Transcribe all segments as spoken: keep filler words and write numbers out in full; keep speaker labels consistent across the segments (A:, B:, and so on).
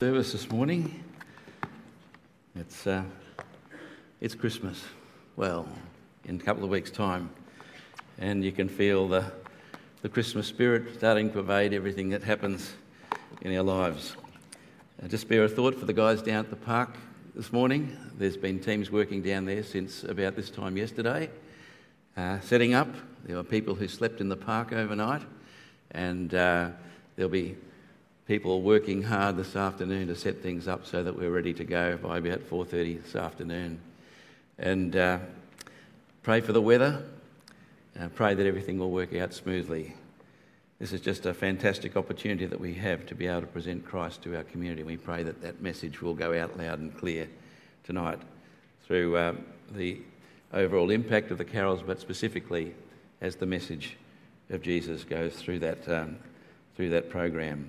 A: Service this morning. It's uh, it's Christmas. Well, in a couple of weeks' time, and you can feel the the Christmas spirit starting to pervade everything that happens in our lives. Uh, just spare a thought for the guys down at the park this morning. There's been teams working down there since about this time yesterday, uh, setting up. There were people who slept in the park overnight, and uh, there'll be people working hard this afternoon to set things up so that we're ready to go by about four thirty this afternoon. And uh, pray for the weather. Uh, pray that everything will work out smoothly. This is just a fantastic opportunity that we have to be able to present Christ to our community. We pray that that message will go out loud and clear tonight through uh, the overall impact of the carols, but specifically as the message of Jesus goes through that um, through that program.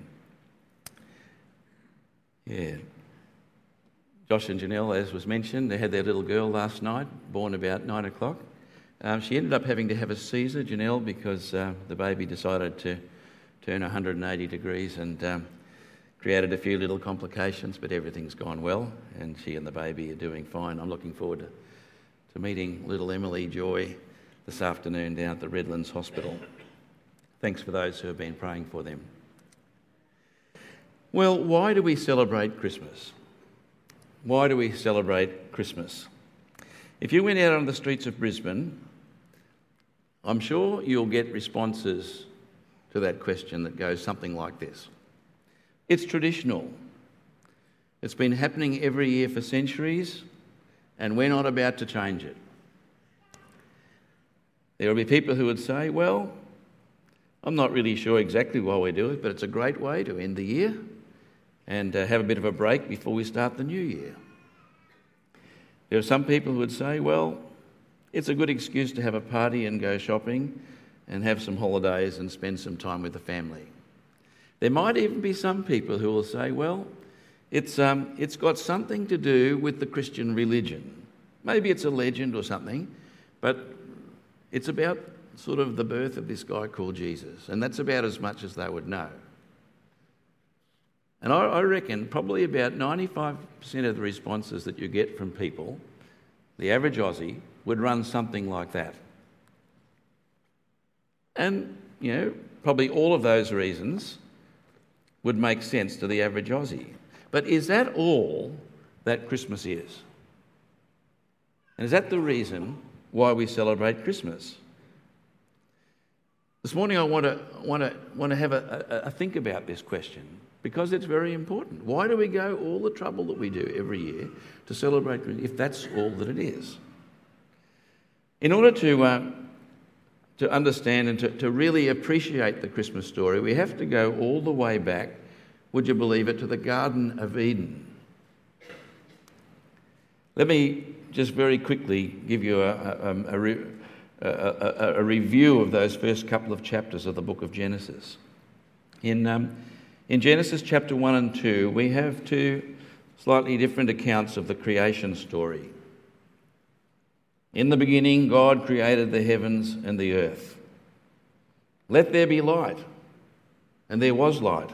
A: Yeah. Josh and Janelle, as was mentioned, they had their little girl last night, born about nine o'clock. Um, she ended up having to have a Caesar, Janelle, because uh, the baby decided to turn one hundred eighty degrees and um, created a few little complications, but everything's gone well, and she and the baby are doing fine. I'm looking forward to, to meeting little Emily Joy this afternoon down at the Redlands Hospital. Thanks for those who have been praying for them. Well, why do we celebrate Christmas? Why do we celebrate Christmas? If you went out on the streets of Brisbane, I'm sure you'll get responses to that question that goes something like this. It's traditional. It's been happening every year for centuries, and we're not about to change it. There will be people who would say, well, I'm not really sure exactly why we do it, but it's a great way to end the year and uh, have a bit of a break before we start the new year. There are some people who would say, well, it's a good excuse to have a party and go shopping and have some holidays and spend some time with the family. There might even be some people who will say, well, it's um, it's got something to do with the Christian religion. Maybe it's a legend or something, but it's about sort of the birth of this guy called Jesus, and that's about as much as they would know. And I, I reckon probably about ninety-five percent of the responses that you get from people, the average Aussie, would run something like that. And, you know, probably all of those reasons would make sense to the average Aussie. But is that all that Christmas is? And is that the reason why we celebrate Christmas? This morning I want to want to want to have a, a, a think about this question, because it's very important. Why do we go all the trouble that we do every year to celebrate if that's all that it is? In order to uh, to understand and to, to really appreciate the Christmas story, we have to go all the way back, would you believe it, to the Garden of Eden. Let me just very quickly give you a, a, a, a A, a, a review of those first couple of chapters of the book of Genesis. In, um, in Genesis chapter one and two, we have two slightly different accounts of the creation story. In the beginning, God created the heavens and the earth. Let there be light, and there was light.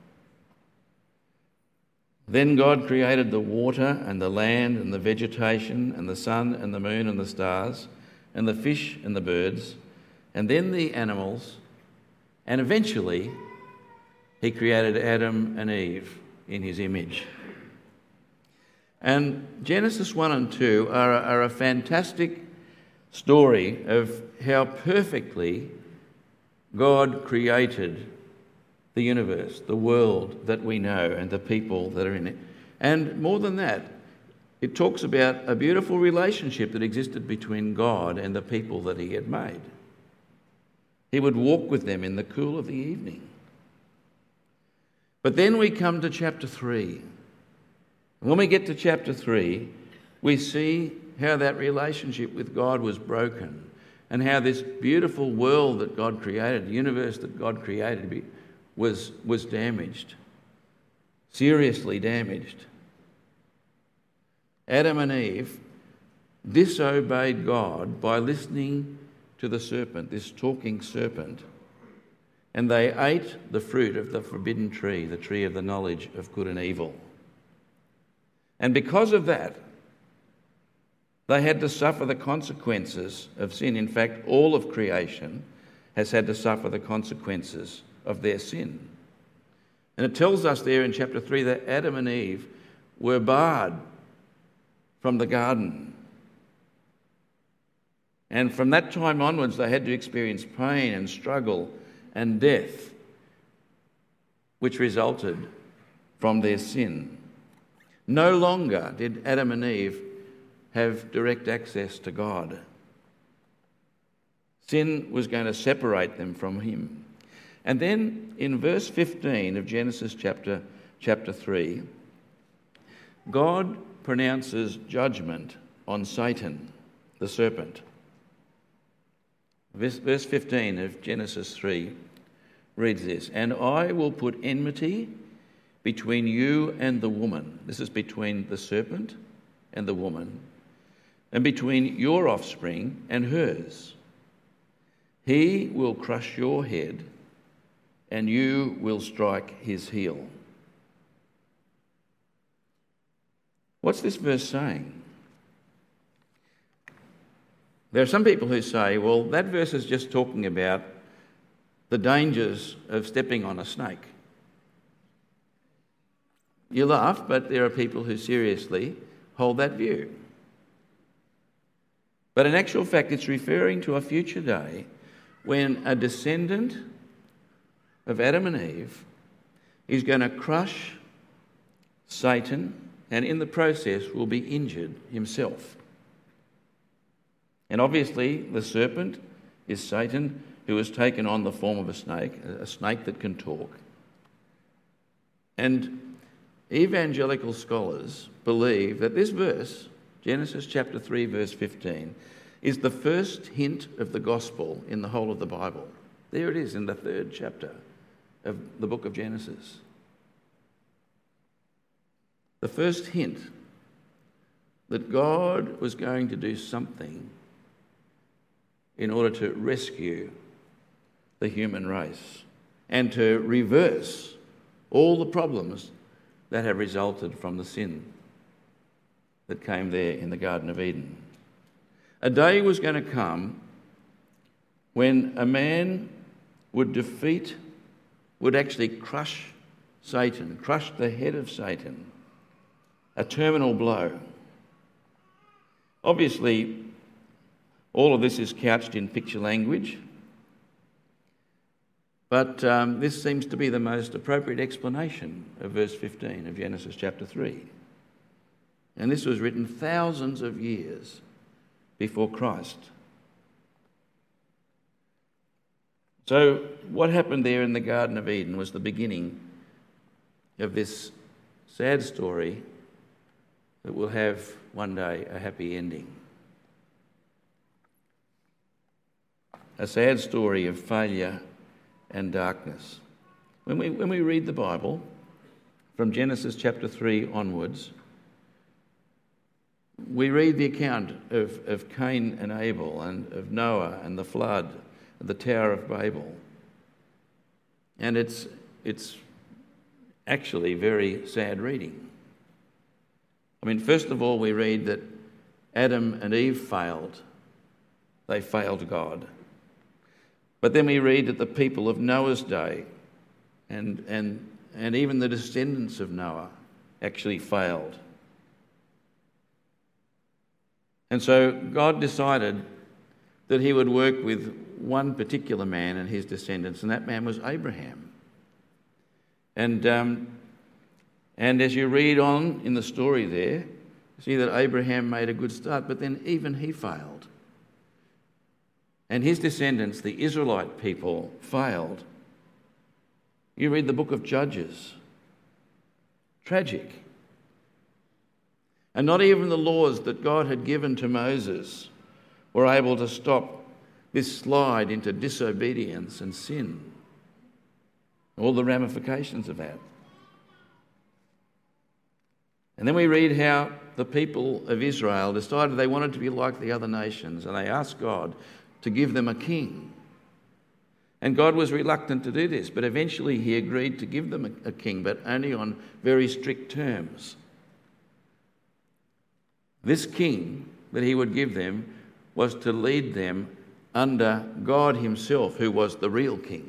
A: Then God created the water and the land and the vegetation and the sun and the moon and the stars, and the fish and the birds, and then the animals, and eventually he created Adam and Eve in his image. And Genesis one and two are a, are a fantastic story of how perfectly God created the universe, the world that we know, and the people that are in it. And more than that, it talks about a beautiful relationship that existed between God and the people that he had made. He would walk with them in the cool of the evening. But then we come to chapter three. And when we get to chapter three, we see how that relationship with God was broken, and how this beautiful world that God created, the universe that God created, was, was damaged, seriously damaged. Adam and Eve disobeyed God by listening to the serpent, this talking serpent, and they ate the fruit of the forbidden tree, the tree of the knowledge of good and evil. And because of that, they had to suffer the consequences of sin. In fact, all of creation has had to suffer the consequences of their sin. And it tells us there in chapter three that Adam and Eve were barred from the garden. And from that time onwards, they had to experience pain and struggle and death, which resulted from their sin. No longer did Adam and Eve have direct access to God. Sin was going to separate them from him. And then in verse fifteen of Genesis chapter, chapter three, God pronounces judgment on Satan, the serpent. Verse, verse fifteen of Genesis three reads this, "And I will put enmity between you and the woman." This is between the serpent and the woman, "and between your offspring and hers. He will crush your head, and you will strike his heel." What's this verse saying? There are some people who say, well, that verse is just talking about the dangers of stepping on a snake. You laugh, but there are people who seriously hold that view. But in actual fact, it's referring to a future day when a descendant of Adam and Eve is going to crush Satan, and in the process will be injured himself. And obviously the serpent is Satan, who has taken on the form of a snake, a snake that can talk. And evangelical scholars believe that this verse, Genesis chapter three, verse fifteen, is the first hint of the gospel in the whole of the Bible. There it is in the third chapter of the book of Genesis. The first hint that God was going to do something in order to rescue the human race and to reverse all the problems that have resulted from the sin that came there in the Garden of Eden. A day was going to come when a man would defeat, would actually crush Satan, crush the head of Satan, a terminal blow. Obviously, all of this is couched in picture language, but um, this seems to be the most appropriate explanation of verse fifteen of Genesis chapter three. And this was written thousands of years before Christ. So what happened there in the Garden of Eden was the beginning of this sad story that will have one day a happy ending. A sad story of failure and darkness. When we, when we read the Bible, from Genesis chapter three onwards, we read the account of, of Cain and Abel and of Noah and the flood, and the Tower of Babel. And it's, it's actually very sad reading. I mean, first of all, we read that Adam and Eve failed. They failed God. But then we read that the people of Noah's day and, and, and even the descendants of Noah actually failed. And so God decided that he would work with one particular man and his descendants, and that man was Abraham. And, um, and as you read on in the story there, you see that Abraham made a good start, but then even he failed. And his descendants, the Israelite people, failed. You read the book of Judges. Tragic. And not even the laws that God had given to Moses were able to stop this slide into disobedience and sin. All the ramifications of that. And then we read how the people of Israel decided they wanted to be like the other nations, and they asked God to give them a king. And God was reluctant to do this, but eventually he agreed to give them a, a king, but only on very strict terms. This king that he would give them was to lead them under God himself, who was the real king.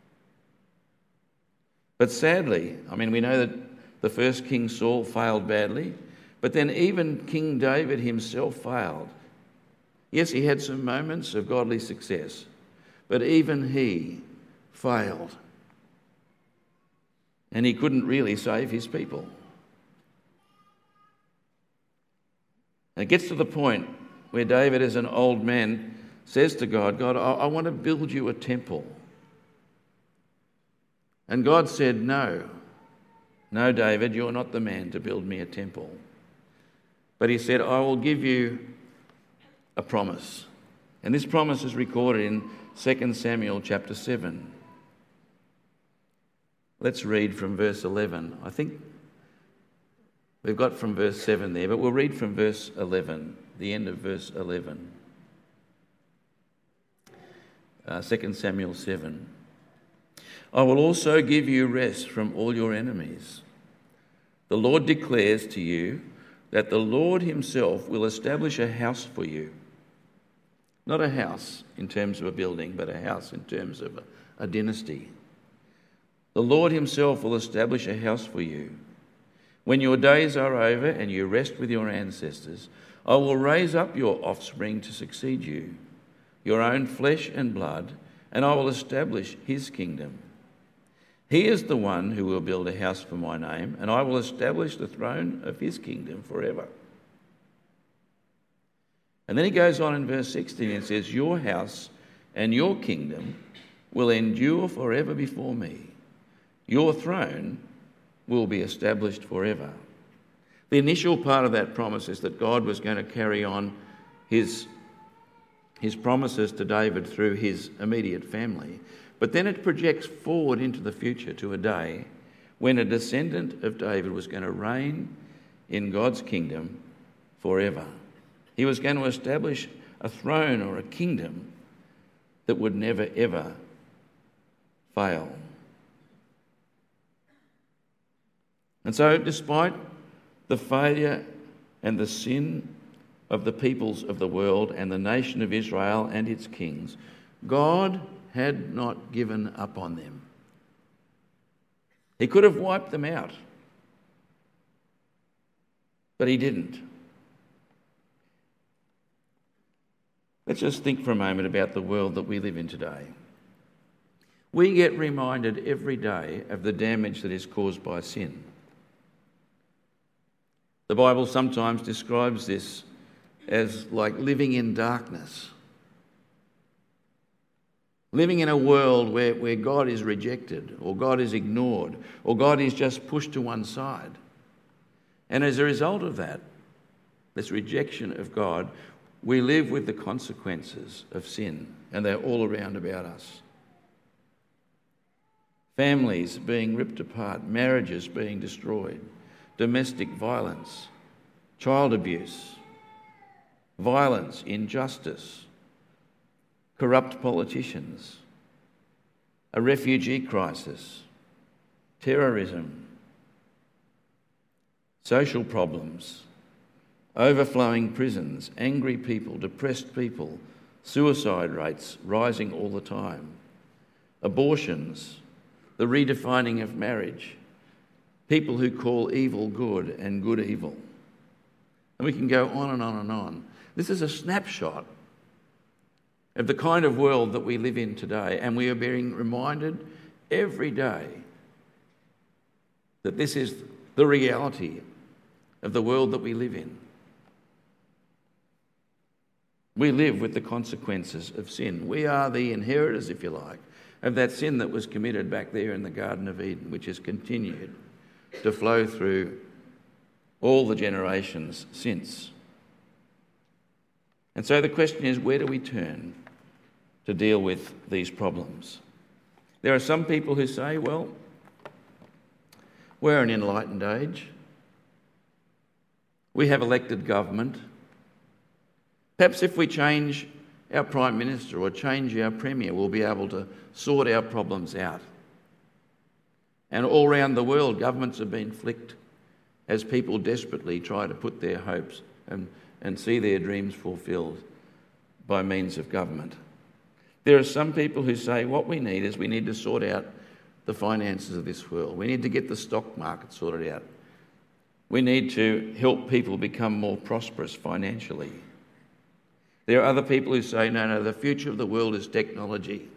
A: But sadly, I mean, we know that the first King Saul failed badly, but then even King David himself failed. Yes, he had some moments of godly success, but even he failed. And he couldn't really save his people. And it gets to the point where David, as an old man, says to God, God, I, I want to build you a temple. And God said, no, no, David, you're not the man to build me a temple. But he said, I will give you a promise. And this promise is recorded in Second Samuel chapter seven. Let's read from verse eleven. I think we've got from verse seven there, but we'll read from verse eleven, the end of verse eleven. Uh, Second Samuel seven. I will also give you rest from all your enemies. The Lord declares to you that the Lord himself will establish a house for you. Not a house in terms of a building, but a house in terms of a, a dynasty. The Lord himself will establish a house for you. When your days are over and you rest with your ancestors, I will raise up your offspring to succeed you, your own flesh and blood, and I will establish his kingdom. He is the one who will build a house for my name, and I will establish the throne of his kingdom forever. And then he goes on in verse sixteen and says, your house and your kingdom will endure forever before me. Your throne will be established forever. The initial part of that promise is that God was going to carry on his, his promises to David through his immediate family. But then it projects forward into the future to a day when a descendant of David was going to reign in God's kingdom forever. He was going to establish a throne or a kingdom that would never, ever fail. And so, despite the failure and the sin of the peoples of the world and the nation of Israel and its kings, God had not given up on them. He could have wiped them out, but he didn't. Let's just think for a moment about the world that we live in today. We get reminded every day of the damage that is caused by sin. The Bible sometimes describes this as like living in darkness. Living in a world where, where God is rejected, or God is ignored, or God is just pushed to one side. And as a result of that, this rejection of God, we live with the consequences of sin, and they're all around about us. Families being ripped apart, marriages being destroyed, domestic violence, child abuse, violence, injustice, corrupt politicians, a refugee crisis, terrorism, social problems, overflowing prisons, angry people, depressed people, suicide rates rising all the time, abortions, the redefining of marriage, people who call evil good and good evil. And we can go on and on and on. This is a snapshot of the kind of world that we live in today, and we are being reminded every day that this is the reality of the world that we live in. We live with the consequences of sin. We are the inheritors, if you like, of that sin that was committed back there in the Garden of Eden, which has continued to flow through all the generations since. And so the question is, where do we turn to deal with these problems? There are some people who say, well, we're an enlightened age. We have elected government. Perhaps if we change our Prime Minister or change our Premier, we'll be able to sort our problems out. And all around the world, governments have been flicked as people desperately try to put their hopes and, and see their dreams fulfilled by means of government. There are some people who say what we need is we need to sort out the finances of this world. We need to get the stock market sorted out. We need to help people become more prosperous financially. There are other people who say, no, no, the future of the world is technology.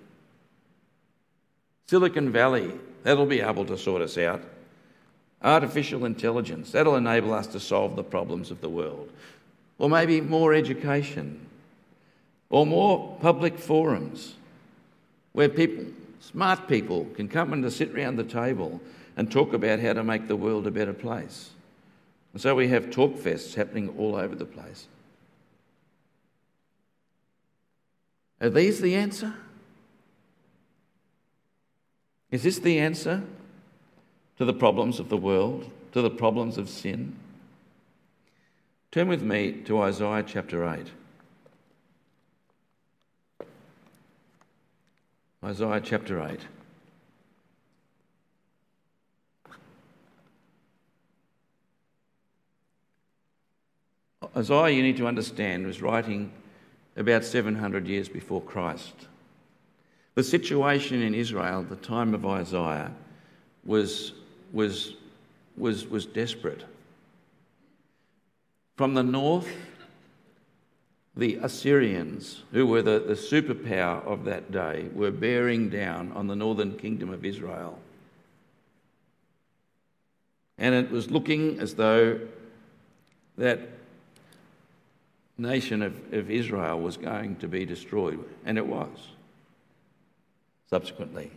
A: Silicon Valley, that'll be able to sort us out. Artificial intelligence, that'll enable us to solve the problems of the world. Or maybe more education, or more public forums where people, smart people, can come and to sit around the table and talk about how to make the world a better place. And so we have talk fests happening all over the place. Are these the answer? Is this the answer to the problems of the world, to the problems of sin? Turn with me to Isaiah chapter eight. Isaiah chapter eight. Isaiah, you need to understand, was writing about seven hundred years before Christ. The situation in Israel at the time of Isaiah was, was, was, was desperate. From the north, the Assyrians, who were the, the superpower of that day, were bearing down on the northern kingdom of Israel. And it was looking as though that nation of, of Israel was going to be destroyed, and it was, subsequently.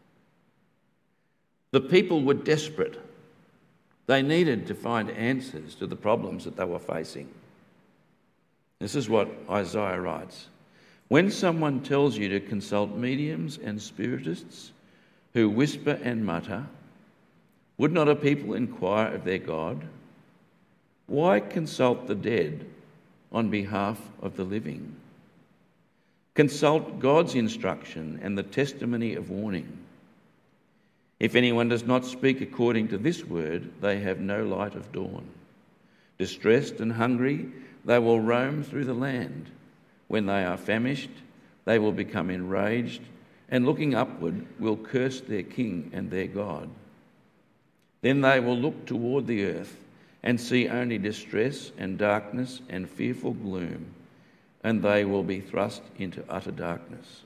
A: The people were desperate. They needed to find answers to the problems that they were facing. This is what Isaiah writes. When someone tells you to consult mediums and spiritists who whisper and mutter, would not a people inquire of their God? Why consult the dead on behalf of the living? Consult God's instruction and the testimony of warning. If anyone does not speak according to this word, they have no light of dawn. Distressed and hungry, they will roam through the land. When they are famished, they will become enraged, and looking upward will curse their king and their God. Then they will look toward the earth and see only distress and darkness and fearful gloom, and they will be thrust into utter darkness.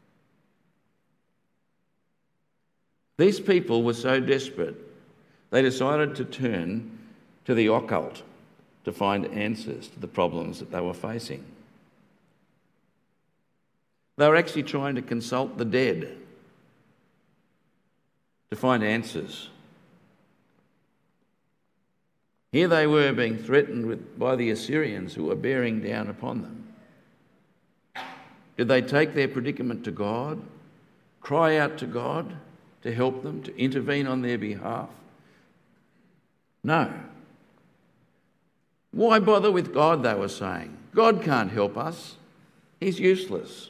A: These people were so desperate, they decided to turn to the occult to find answers to the problems that they were facing. They were actually trying to consult the dead to find answers. Here they were being threatened with, by the Assyrians who were bearing down upon them. Did they take their predicament to God, cry out to God to help them, to intervene on their behalf? No. Why bother with God, they were saying? God can't help us. He's useless.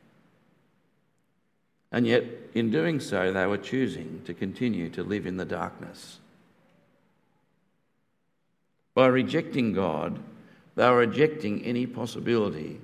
A: And yet, in doing so, they were choosing to continue to live in the darkness. By rejecting God, they were rejecting any possibility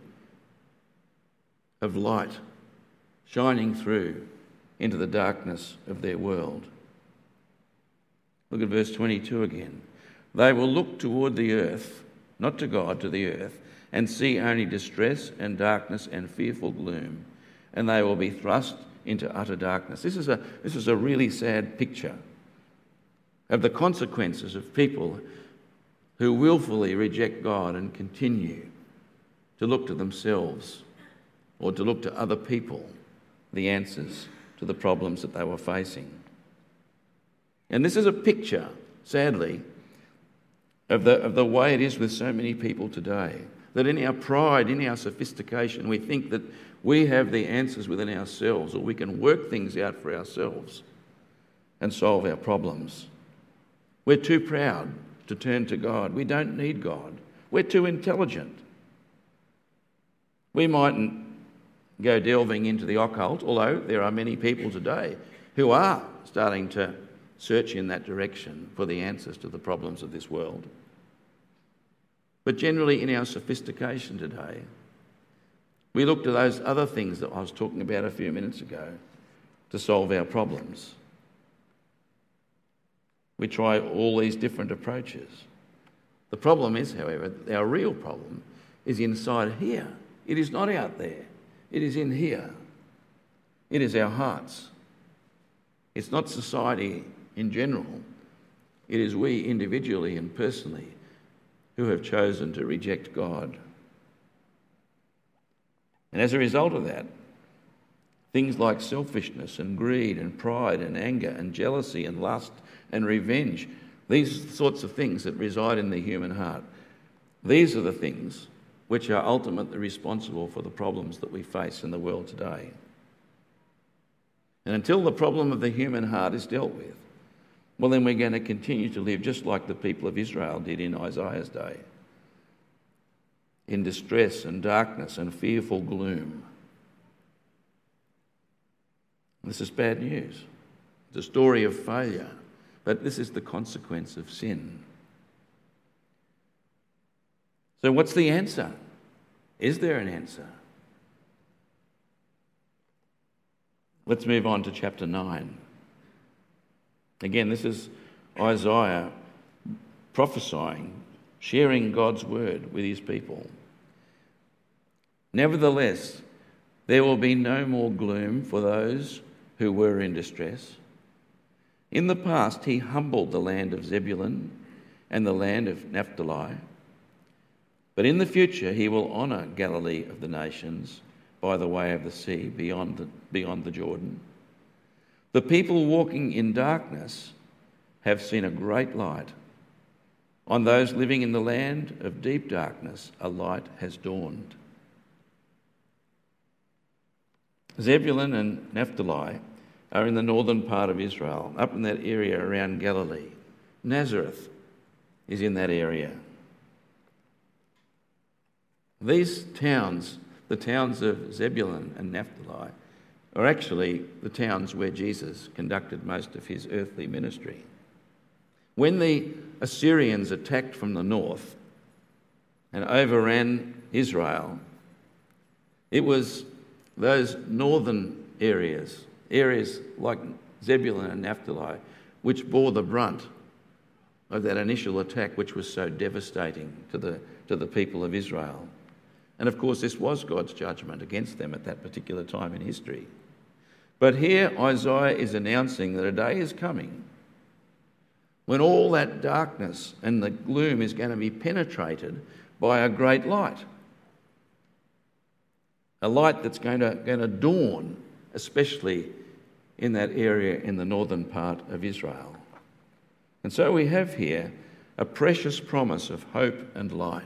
A: of light shining through into the darkness of their world. Look at verse twenty-two again. They will look toward the earth, not to God, to the earth, and see only distress and darkness and fearful gloom, and they will be thrust into utter darkness. This is a, this is a really sad picture of the consequences of people who willfully reject God and continue to look to themselves or to look to other people, the answers to the problems that they were facing. And this is a picture, sadly, of the, of the way it is with so many people today, that in our pride, in our sophistication, we think that we have the answers within ourselves, or we can work things out for ourselves and solve our problems. We're too proud to turn to God. We don't need God. We're too intelligent. We mightn't go delving into the occult, although there are many people today who are starting to search in that direction for the answers to the problems of this world. But generally in our sophistication today, we look to those other things that I was talking about a few minutes ago to solve our problems. We try all these different approaches. The problem is, however, our real problem is inside here. It is not out there. It is in here. It is our hearts. It's not society in general. It is we individually and personally who have chosen to reject God. And as a result of that, things like selfishness and greed and pride and anger and jealousy and lust and revenge, these sorts of things that reside in the human heart, these are the things which are ultimately responsible for the problems that we face in the world today. And until the problem of the human heart is dealt with, well, then we're going to continue to live just like the people of Israel did in Isaiah's day, in distress and darkness and fearful gloom. This is bad news. It's a story of failure, but this is the consequence of sin. So what's the answer? Is there an answer? Let's move on to chapter nine. Again, this is Isaiah prophesying, sharing God's word with his people. Nevertheless, there will be no more gloom for those who were in distress. In the past, he humbled the land of Zebulun and the land of Naphtali. But in the future, he will honour Galilee of the nations by the way of the sea beyond the, beyond the Jordan. The people walking in darkness have seen a great light. On those living in the land of deep darkness, a light has dawned. Zebulun and Naphtali are in the northern part of Israel, up in that area around Galilee. Nazareth is in that area. These towns, the towns of Zebulun and Naphtali, are actually the towns where Jesus conducted most of his earthly ministry. When the Assyrians attacked from the north and overran Israel, it was those northern areas, areas like Zebulun and Naphtali, which bore the brunt of that initial attack, which was so devastating to the, to the people of Israel. And of course, this was God's judgment against them at that particular time in history. But here Isaiah is announcing that a day is coming when all that darkness and the gloom is going to be penetrated by a great light. A light that's going to, going to dawn, especially in that area in the northern part of Israel. And so we have here a precious promise of hope and light.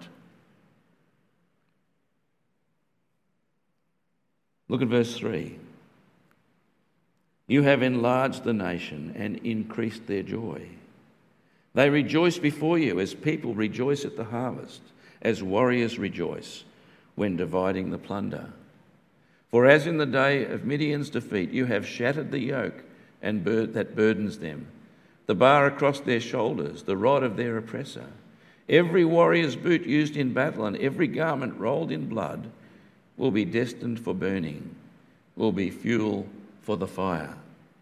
A: Look at verse three. You have enlarged the nation and increased their joy. They rejoice before you as people rejoice at the harvest, as warriors rejoice when dividing the plunder. For as in the day of Midian's defeat, you have shattered the yoke and bur- that burdens them, the bar across their shoulders, the rod of their oppressor. Every warrior's boot used in battle and every garment rolled in blood will be destined for burning, will be fuel for the fire.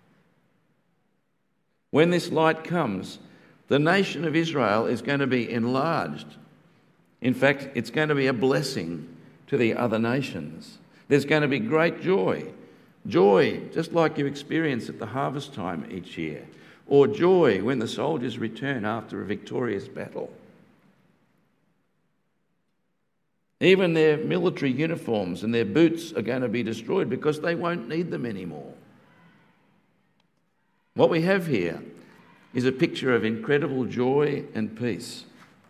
A: When this light comes, the nation of Israel is going to be enlarged. In fact, it's going to be a blessing to the other nations. There's going to be great joy. Joy, just like you experience at the harvest time each year, or joy when the soldiers return after a victorious battle. Even their military uniforms and their boots are going to be destroyed because they won't need them anymore. What we have here is a picture of incredible joy and peace,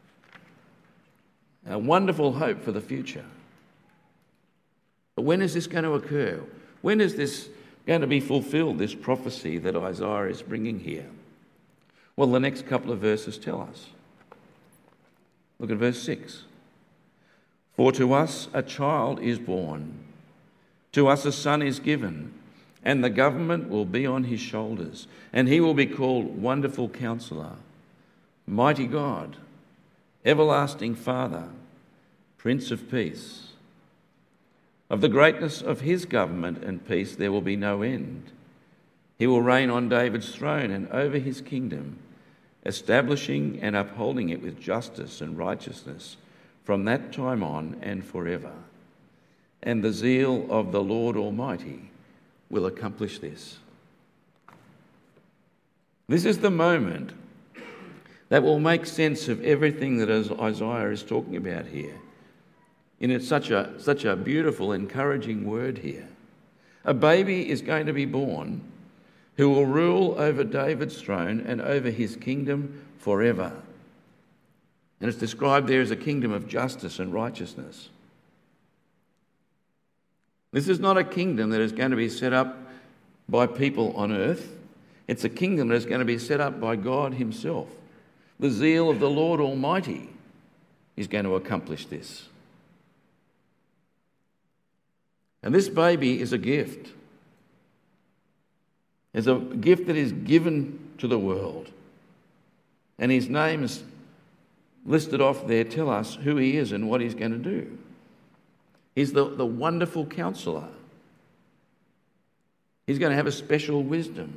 A: a wonderful hope for the future. But when is this going to occur? When is this going to be fulfilled, this prophecy that Isaiah is bringing here? Well, the next couple of verses tell us. Look at verse six. For to us a child is born, to us a son is given, and the government will be on his shoulders, and he will be called Wonderful Counselor, Mighty God, Everlasting Father, Prince of Peace. Of the greatness of his government and peace there will be no end. He will reign on David's throne and over his kingdom, establishing and upholding it with justice and righteousness from that time on and forever. And the zeal of the Lord Almighty will accomplish this. This is the moment that will make sense of everything that Isaiah is talking about here. And it's such a, such a beautiful, encouraging word here. A baby is going to be born who will rule over David's throne and over his kingdom forever. And it's described there as a kingdom of justice and righteousness. This is not a kingdom that is going to be set up by people on earth. It's a kingdom that is going to be set up by God himself. The zeal of the Lord Almighty is going to accomplish this. And this baby is a gift. It's a gift that is given to the world. And his name is listed off there, tell us who he is and what he's going to do. He's the, the wonderful counselor. He's going to have a special wisdom.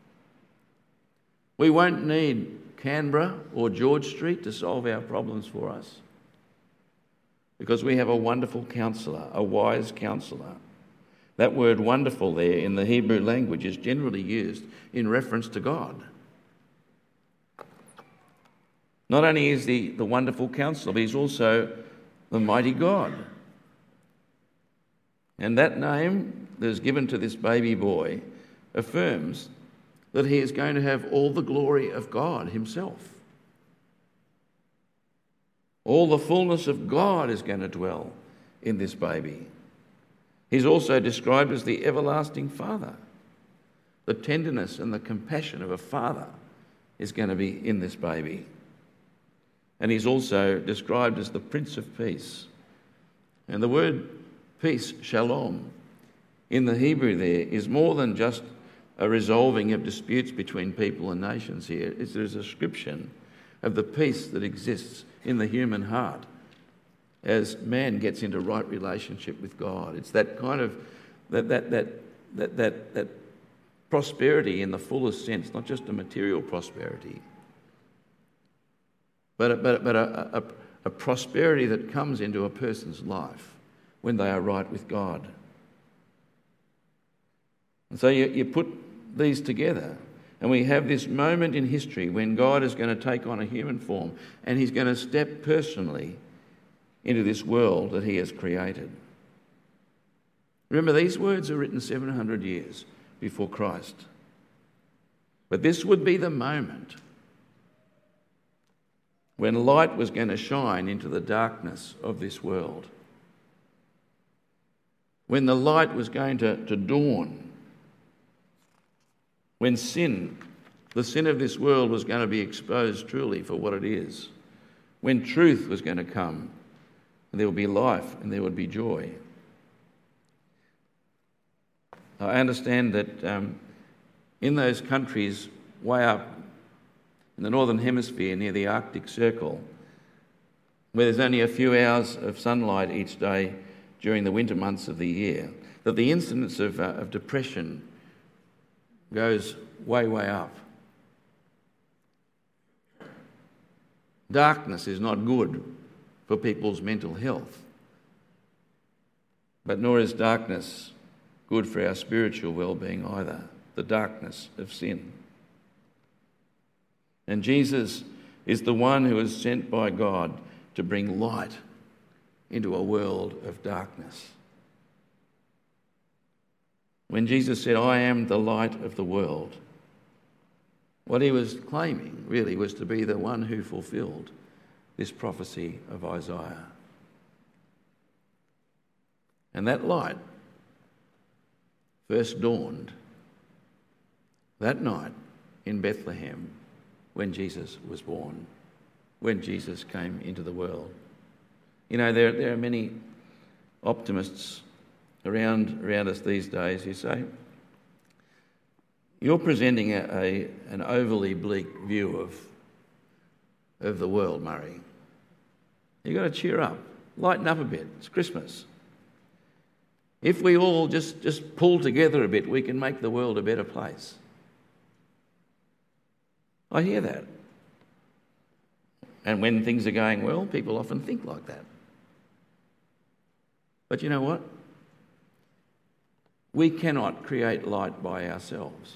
A: We won't need Canberra or George Street to solve our problems for us, because we have a wonderful counselor, a wise counselor. That word wonderful there in the Hebrew language is generally used in reference to God. Not only is he the wonderful counselor, but he's also the mighty God. And that name that is given to this baby boy affirms that he is going to have all the glory of God himself. All the fullness of God is going to dwell in this baby. He's also described as the everlasting Father. The tenderness and the compassion of a father is going to be in this baby. And he's also described as the Prince of Peace. And the word peace, shalom, in the Hebrew there is more than just a resolving of disputes between people and nations here. It's a description of the peace that exists in the human heart as man gets into right relationship with God. It's that kind of, that that that that that, that prosperity in the fullest sense, not just a material prosperity, but a, but, but a, a, a prosperity that comes into a person's life when they are right with God. And so you, you put these together, and we have this moment in history when God is going to take on a human form, and he's going to step personally into this world that he has created. Remember, these words are written seven hundred years before Christ. But this would be the moment when light was going to shine into the darkness of this world. When the light was going to, to dawn. When sin, the sin of this world, was going to be exposed truly for what it is. When truth was going to come, and there would be life and there would be joy. I understand that um, in those countries way up in the northern hemisphere near the Arctic Circle, where there's only a few hours of sunlight each day during the winter months of the year, that the incidence of, uh, of depression goes way, way up. Darkness is not good for people's mental health, but nor is darkness good for our spiritual well-being either, the darkness of sin. And Jesus is the one who is sent by God to bring light into a world of darkness. When Jesus said, "I am the light of the world," what he was claiming really was to be the one who fulfilled this prophecy of Isaiah. And that light first dawned that night in Bethlehem when Jesus was born, when Jesus came into the world. You know, there, there are many optimists around, around us these days who say, you're presenting a, a, an overly bleak view of, of the world, Murray. You've got to cheer up, lighten up a bit. It's Christmas. If we all just, just pull together a bit, we can make the world a better place. I hear that. And when things are going well, people often think like that. But you know what? We cannot create light by ourselves.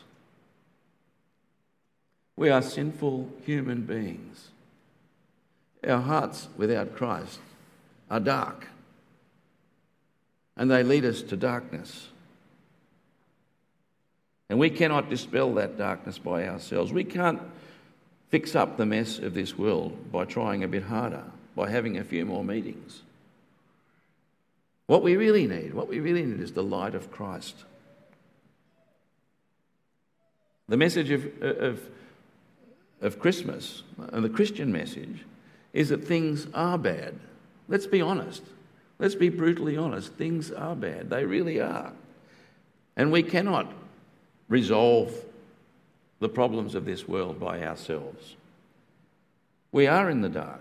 A: We are sinful human beings. Our hearts without Christ are dark, and they lead us to darkness. And we cannot dispel that darkness by ourselves. We can't fix up the mess of this world by trying a bit harder, by having a few more meetings. What we really need, what we really need is the light of Christ. The message of, of, of Christmas, and the Christian message, is that things are bad. Let's be honest. Let's be brutally honest. Things are bad. They really are. And we cannot resolve the problems of this world by ourselves. We are in the dark.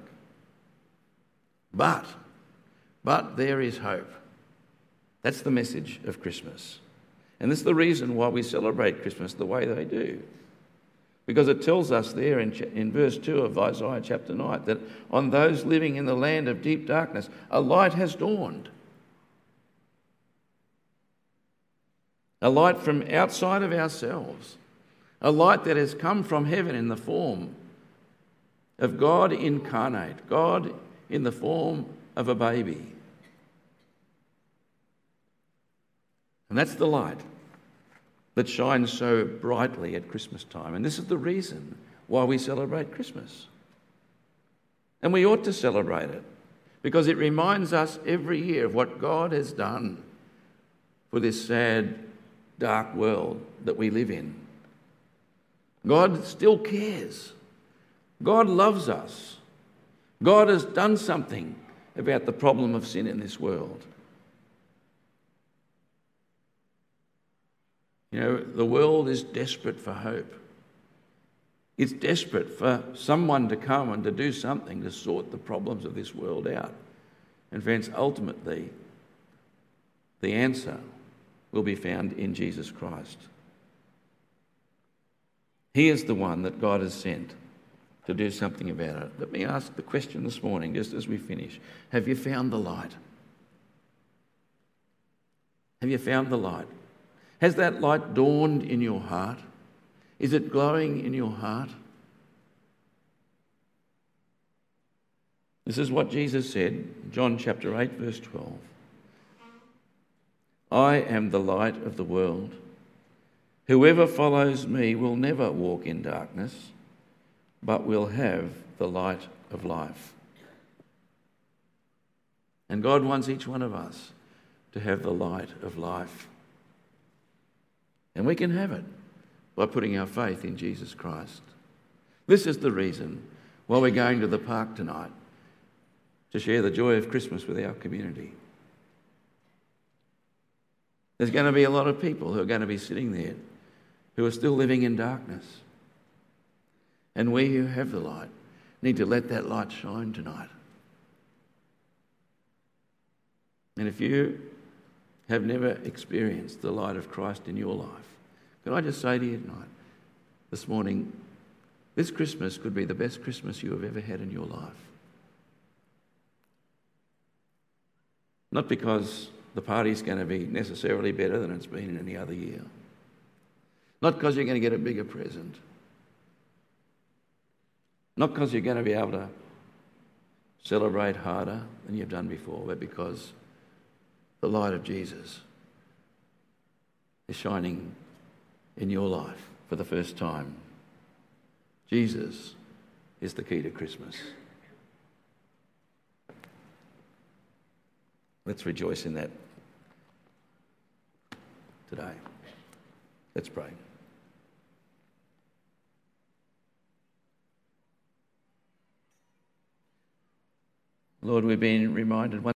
A: But, but there is hope. That's the message of Christmas. And this is the reason why we celebrate Christmas the way they do. Because it tells us there in, in verse two of Isaiah chapter nine that on those living in the land of deep darkness, a light has dawned. A light from outside of ourselves. A light that has come from heaven in the form of God incarnate, God in the form of a baby. And that's the light that shines so brightly at Christmas time. And this is the reason why we celebrate Christmas. And we ought to celebrate it because it reminds us every year of what God has done for this sad, dark world that we live in. God still cares. God loves us. God has done something about the problem of sin in this world. You know, the world is desperate for hope. It's desperate for someone to come and to do something to sort the problems of this world out. And friends, ultimately, the answer will be found in Jesus Christ. He is the one that God has sent to do something about it. Let me ask the question this morning, just as we finish. Have you found the light? Have you found the light? Has that light dawned in your heart? Is it glowing in your heart? This is what Jesus said, John chapter eight, verse twelve. I am the light of the world. Whoever follows me will never walk in darkness, but will have the light of life. And God wants each one of us to have the light of life. And we can have it by putting our faith in Jesus Christ. This is the reason why we're going to the park tonight, to share the joy of Christmas with our community. There's going to be a lot of people who are going to be sitting there who are still living in darkness. And we who have the light need to let that light shine tonight. And if you have never experienced the light of Christ in your life, can I just say to you tonight, this morning, this Christmas could be the best Christmas you have ever had in your life. Not because the party's going to be necessarily better than it's been in any other year. Not because you're going to get a bigger present. Not because you're going to be able to celebrate harder than you've done before, but because the light of Jesus is shining in your life for the first time. Jesus is the key to Christmas. Let's rejoice in that today. Let's pray. Lord, we've been reminded once